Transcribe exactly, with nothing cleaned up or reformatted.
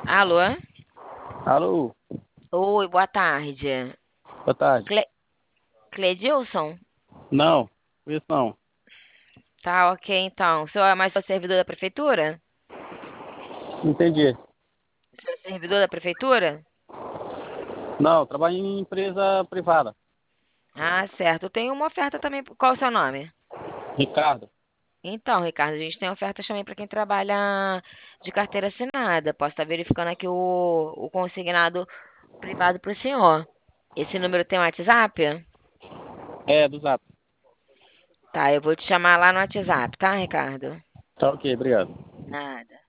Alô? Alô, Oi, boa tarde. boa tarde. Cle... Cledilson? Não, isso não. Tá, ok, então. O senhor é mais o servidor da prefeitura? Entendi. O senhor é servidor da prefeitura? Não, trabalho em empresa privada. Ah, certo. Tem uma oferta também. Qual é o seu nome? Ricardo. Então, Ricardo, a gente tem ofertas também para quem trabalha de carteira assinada. Posso estar verificando aqui o, o consignado privado para o senhor. Esse número tem WhatsApp? É, do Zap. Tá, eu vou te chamar lá no WhatsApp, tá, Ricardo? Tá ok, obrigado. Nada.